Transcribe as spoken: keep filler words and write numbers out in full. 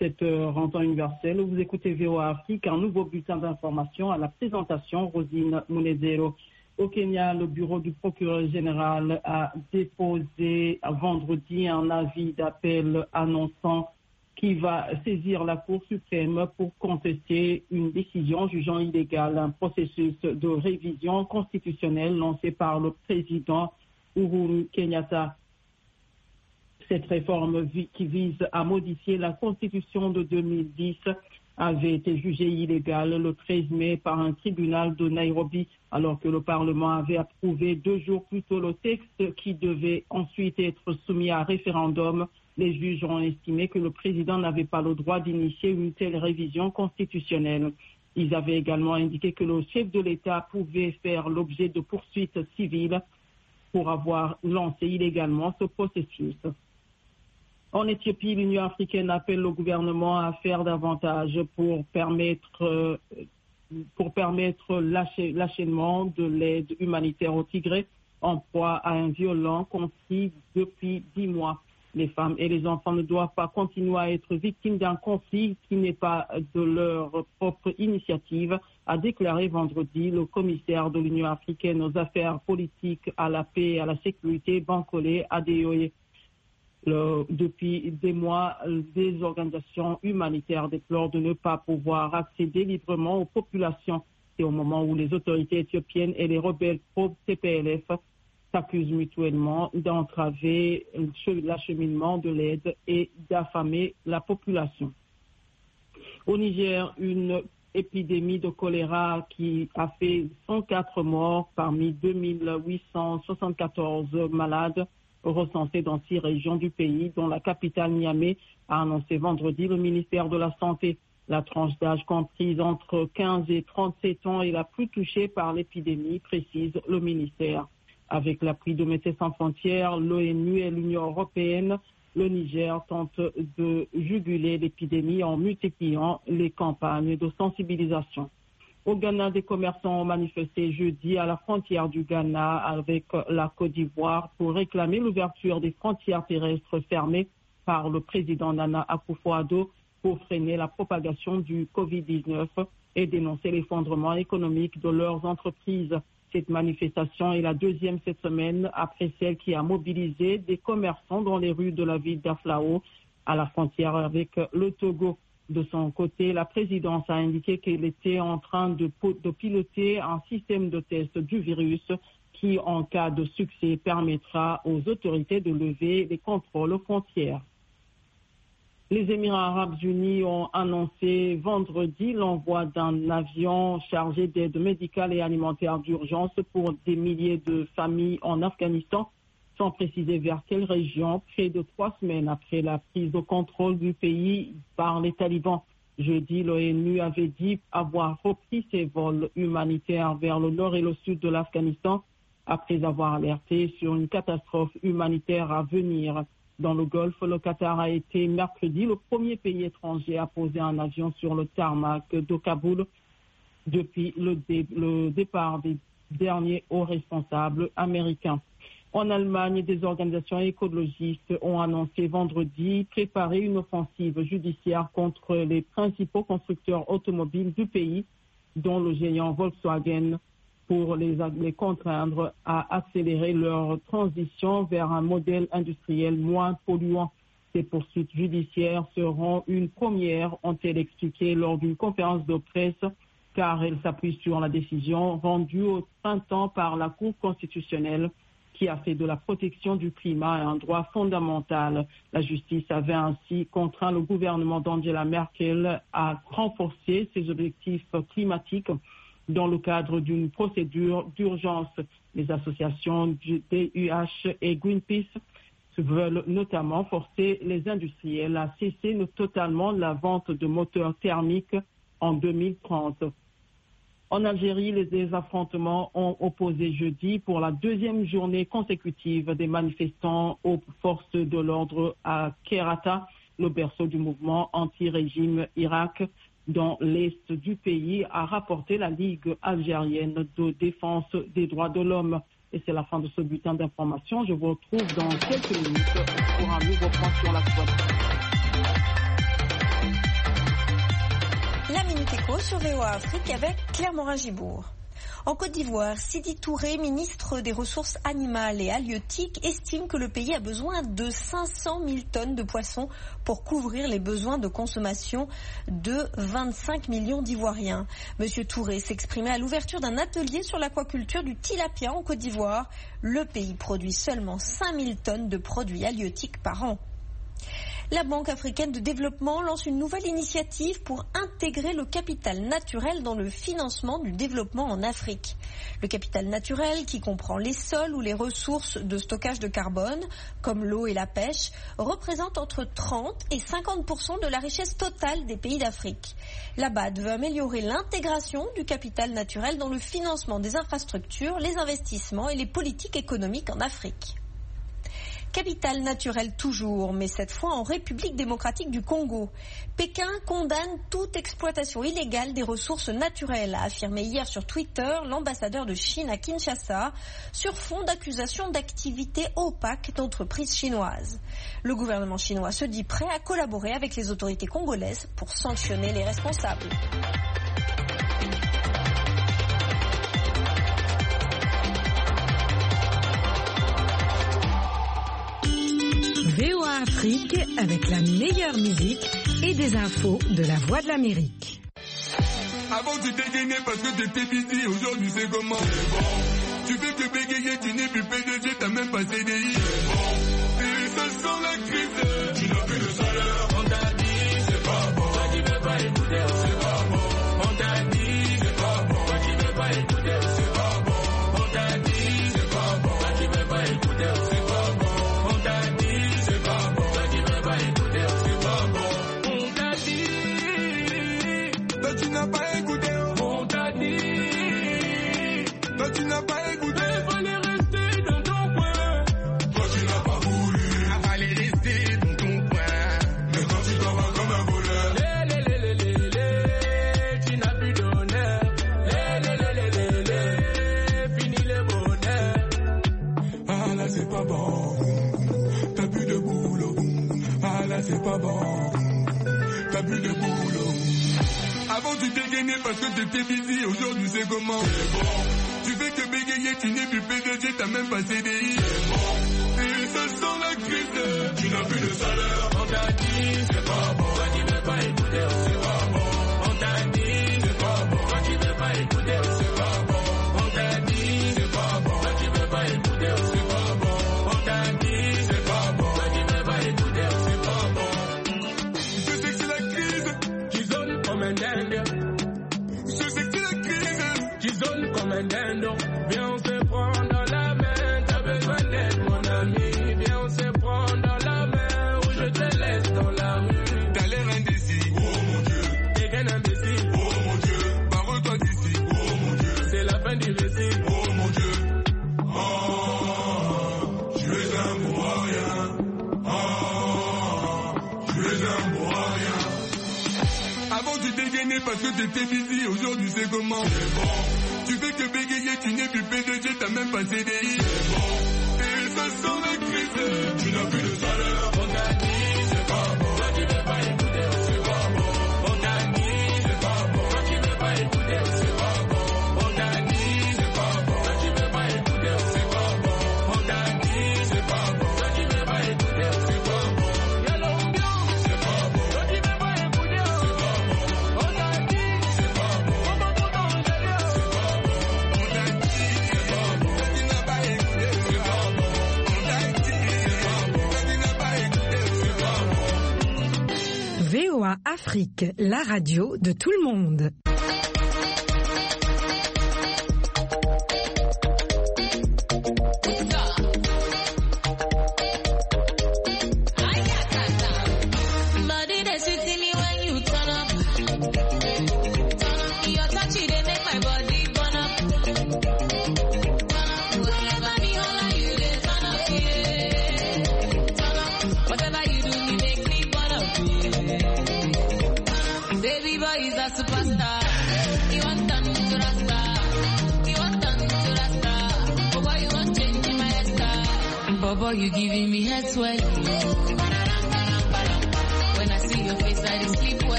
sept heures en temps universel. Vous écoutez V O A Afrique, un nouveau bulletin d'information à la présentation, Rosine Munezero. Au Kenya, le bureau du procureur général a déposé vendredi un avis d'appel annonçant qu'il va saisir la Cour suprême pour contester une décision jugeant illégal un processus de révision constitutionnelle lancé par le président Uhuru Kenyatta. Cette réforme qui vise à modifier la Constitution de deux mille dix avait été jugée illégale le treize mai par un tribunal de Nairobi, alors que le Parlement avait approuvé deux jours plus tôt le texte qui devait ensuite être soumis à référendum. Les juges ont estimé que le président n'avait pas le droit d'initier une telle révision constitutionnelle. Ils avaient également indiqué que le chef de l'État pouvait faire l'objet de poursuites civiles pour avoir lancé illégalement ce processus. En Éthiopie, l'Union africaine appelle le gouvernement à faire davantage pour permettre, pour permettre l'achèvement de l'aide humanitaire au Tigré, en proie à un violent conflit depuis dix mois. Les femmes et les enfants ne doivent pas continuer à être victimes d'un conflit qui n'est pas de leur propre initiative, a déclaré vendredi le commissaire de l'Union africaine aux affaires politiques, à la paix et à la sécurité, Bankole Adeoye. Le, depuis des mois, des organisations humanitaires déplorent de ne pas pouvoir accéder librement aux populations. C'est au moment où les autorités éthiopiennes et les rebelles pro-T P L F s'accusent mutuellement d'entraver l'acheminement de l'aide et d'affamer la population. Au Niger, une épidémie de choléra qui a fait cent quatre morts parmi deux mille huit cent soixante-quatorze malades recensés dans six régions du pays, dont la capitale Niamey, a annoncé vendredi le ministère de la Santé. La tranche d'âge comprise entre quinze et trente-sept ans est la plus touchée par l'épidémie, précise le ministère. Avec l'appui de Médecins sans frontières, l'ONU et l'Union européenne, le Niger tente de juguler l'épidémie en multipliant les campagnes de sensibilisation. Au Ghana, des commerçants ont manifesté jeudi à la frontière du Ghana avec la Côte d'Ivoire pour réclamer l'ouverture des frontières terrestres fermées par le président Nana Akufo-Addo pour freiner la propagation du covid dix-neuf et dénoncer l'effondrement économique de leurs entreprises. Cette manifestation est la deuxième cette semaine après celle qui a mobilisé des commerçants dans les rues de la ville d'Aflao à la frontière avec le Togo. De son côté, la présidence a indiqué qu'elle était en train de, de piloter un système de test du virus qui, en cas de succès, permettra aux autorités de lever les contrôles aux frontières. Les Émirats arabes unis ont annoncé vendredi l'envoi d'un avion chargé d'aide médicale et alimentaire d'urgence pour des milliers de familles en Afghanistan, sans préciser vers quelle région, près de trois semaines après la prise de contrôle du pays par les talibans. Jeudi, l'ONU avait dit avoir repris ses vols humanitaires vers le nord et le sud de l'Afghanistan après avoir alerté sur une catastrophe humanitaire à venir. Dans le Golfe, le Qatar a été mercredi le premier pays étranger à poser un avion sur le tarmac de Kaboul depuis le, dé- le départ des derniers hauts responsables américains. En Allemagne, des organisations écologistes ont annoncé vendredi préparer une offensive judiciaire contre les principaux constructeurs automobiles du pays, dont le géant Volkswagen, pour les, les contraindre à accélérer leur transition vers un modèle industriel moins polluant. Ces poursuites judiciaires seront une première, ont-elles expliqué lors d'une conférence de presse, car elles s'appuient sur la décision rendue au printemps par la Cour constitutionnelle, qui a fait de la protection du climat un droit fondamental. La justice avait ainsi contraint le gouvernement d'Angela Merkel à renforcer ses objectifs climatiques dans le cadre d'une procédure d'urgence. Les associations du D U H et Greenpeace veulent notamment forcer les industriels à cesser totalement la vente de moteurs thermiques en deux mille trente. En Algérie, les affrontements ont opposé jeudi pour la deuxième journée consécutive des manifestants aux forces de l'ordre à Kerata, le berceau du mouvement anti-régime Irak, dans l'est du pays, a rapporté la Ligue algérienne de défense des droits de l'homme. Et c'est la fin de ce bulletin d'information. Je vous retrouve dans quelques minutes pour un nouveau point sur l'actualité. Écho sur V O A Afrique avec Claire Morin-Gibourg. En Côte d'Ivoire, Sidi Touré, ministre des Ressources animales et halieutiques, estime que le pays a besoin de cinq cent mille tonnes de poissons pour couvrir les besoins de consommation de vingt-cinq millions d'Ivoiriens. Monsieur Touré s'exprimait à l'ouverture d'un atelier sur l'aquaculture du tilapia en Côte d'Ivoire. Le pays produit seulement cinq mille tonnes de produits halieutiques par an. La Banque africaine de développement lance une nouvelle initiative pour intégrer le capital naturel dans le financement du développement en Afrique. Le capital naturel, qui comprend les sols ou les ressources de stockage de carbone, comme l'eau et la pêche, représente entre trente et cinquante pour cent de la richesse totale des pays d'Afrique. La B A D veut améliorer l'intégration du capital naturel dans le financement des infrastructures, les investissements et les politiques économiques en Afrique. Capital naturel toujours, mais cette fois en République démocratique du Congo. Pékin condamne toute exploitation illégale des ressources naturelles, a affirmé hier sur Twitter l'ambassadeur de Chine à Kinshasa, sur fond d'accusations d'activités opaques d'entreprises chinoises. Le gouvernement chinois se dit prêt à collaborer avec les autorités congolaises pour sanctionner les responsables. V O A Afrique avec la meilleure musique et des infos de la Voix de l'Amérique. Avant tu t'es gagné parce que t'étais busy, aujourd'hui c'est comment? C'est bon. Tu fais que bégayer, tu n'es plus P D G, t'as même pas C D I. C'est bon. Et ça sent la crise, tu n'as plus de salaire. On t'a dit c'est pas bon, toi qui veux pas écouter, c'est pas bon. On t'a dit c'est pas bon, toi qui veux pas écouter, c'est pas bon. On t'a dit c'est pas bon, toi qui veux pas écouter, c'est pas bon. On t'a dit tu n'as pas écouté, on t'a dit. Toi tu n'as pas écouté, il fallait rester dans ton coin. Toi tu n'as pas voulu, il fallait rester dans ton coin. Mais quand tu t'en vas comme un voleur, lé lé lé lé lé lé, tu n'as plus d'honneur. Lé lé lé lé lé lé, fini le bonheur. Ah là c'est pas bon, t'as plus de boulot. Ah là c'est pas bon, t'as plus de boulot. Avant tu t'es gagné parce que t'étais busy, aujourd'hui c'est comment? C'est bon. Tu fais que bégayer, tu n'es plus P D G, t'as même pas C D I. C'est bon. Et ça sent la crise, tu n'as plus de salaire. On t'a dit c'est pas bon, toi qui veux pas écouter, c'est pas bon. On t'a dit c'est pas bon, toi qui veux pas écouter, c'est pas bon. On t'a dit c'est pas bon, toi qui veux pas écouter, c'est pas bon. On t'a dit c'est pas bon, toi qui veux pas écouter, c'est pas bon. Je sais que c'est la crise qui zone comme un dingue. Je sais que c'est la crise qui zone comme un dingue. Viens on se prend dans la main, t'as besoin d'aide mon ami. Viens on se prend dans la main ou je te laisse dans la rue. T'as l'air indécis, oh mon Dieu. T'es qu'un imbécile, oh mon Dieu. Barre-toi d'ici, oh mon Dieu. C'est la fin du récit, oh mon Dieu. Oh, tu es un moyen. Oh, tu es un moyen. Avant tu t'es gagné parce que t'étais busy, aujourd'hui c'est comment? C'est bon. Tu fais que bégayer, tu n'es plus P D G, t'as même pas C D I. C'est bon. Et ça sent la crise, tu n'as plus de salaire. On t'a dit c'est pas bon, toi qui veux pas écouter, c'est pas bon. On t'a dit c'est pas bon, toi qui veux pas écouter, c'est pas bon. On t'a dit c'est pas bon, toi qui veux pas écouter, c'est pas bon. On t'a dit c'est pas bon, toi qui veux pas écouter, c'est pas bon. Y'a l'ambiance, c'est pas bon, toi qui veux pas écouter, c'est pas bon. On t'a dit c'est pas bon, comment ton danger, c'est pas bon. On t'a dit c'est pas bon, toi qui n'as pas écouté, c'est pas bon. On t'a dit c'est pas bon, toi qui n'as pas écouté, c'est pas bon. V O A Afrique, la radio de tout le monde. Body that's sweet me when you turn up. Your touch it they make my body burn up. Whatever the whole you they turn up, yeah. Turn up. Whatever you do, you make me burn up, yeah. Baby boy is a superstar. You want turn to Rasta. You want turn to Rasta. Oh boy, you want change my hairstyle. Bobo, you giving me head sweat.